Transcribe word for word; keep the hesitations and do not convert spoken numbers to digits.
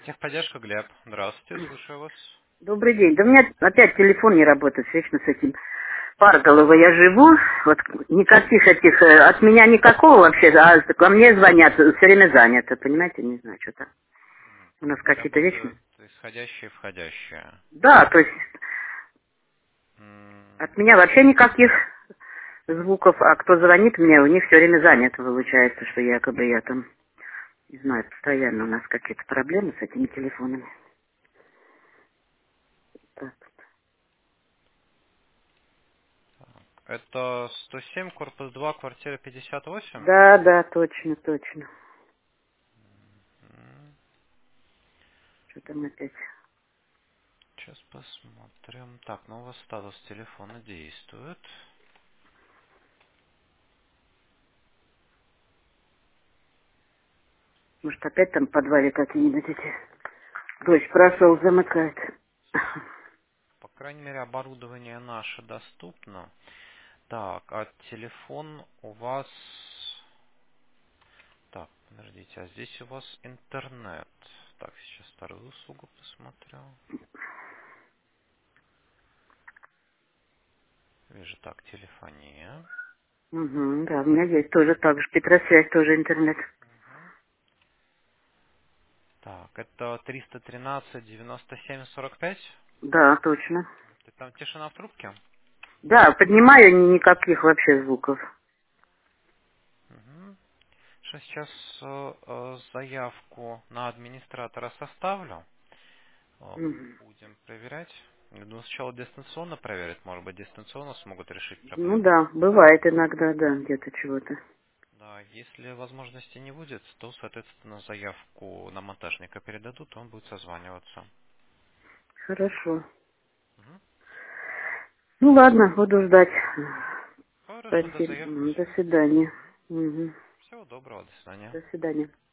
Техподдержка, Глеб. Здравствуйте, слушаю вас. Добрый день. Да у меня опять телефон не работает вечно с этим Парголово. Я живу, вот никаких этих, э, от меня никакого вообще, а ко мне звонят, все время занято, понимаете, не знаю, что-то. У нас какие-то вечно. Работают исходящие и входящие. Да, то есть от М, меня вообще никаких звуков, а кто звонит мне, у них все время занято, получается, что якобы я там, не знаю, постоянно у нас какие-то проблемы с этими телефонами. Так. Это сто семь, корпус два, квартира пятьдесят восемь. Да, да, точно, точно. М, Что там опять? Сейчас посмотрим. Так, ну у вас статус телефона действует. Может, опять там в подвале какие-нибудь эти... Дождь прошел, замыкает. По крайней мере, оборудование наше доступно. Так, а телефон у вас... Так, подождите, а здесь у вас интернет. Так, сейчас вторую услугу посмотрю. Вижу, так, телефония. Угу, да, у меня есть тоже так же. Петросвязь, тоже интернет. Так, это триста тринадцать девяносто семь сорок пять. Да, точно. Ты там тишина в трубке? Да, поднимаю ни- никаких вообще звуков. Угу. Сейчас э, э, заявку на администратора составлю. Э, Мгм. Будем проверять. Ну, сначала дистанционно проверить. Может быть, дистанционно смогут решить Ну проблему. да, бывает иногда, да, где-то чего-то. Да, если возможности не будет, то, соответственно, заявку на монтажника передадут, он будет созваниваться. Хорошо. Мгм. Ну ладно, буду ждать. Хорошо, до Спасибо. заявки М, До свяжутся. свидания. Мгм. Всего доброго, до свидания. До свидания.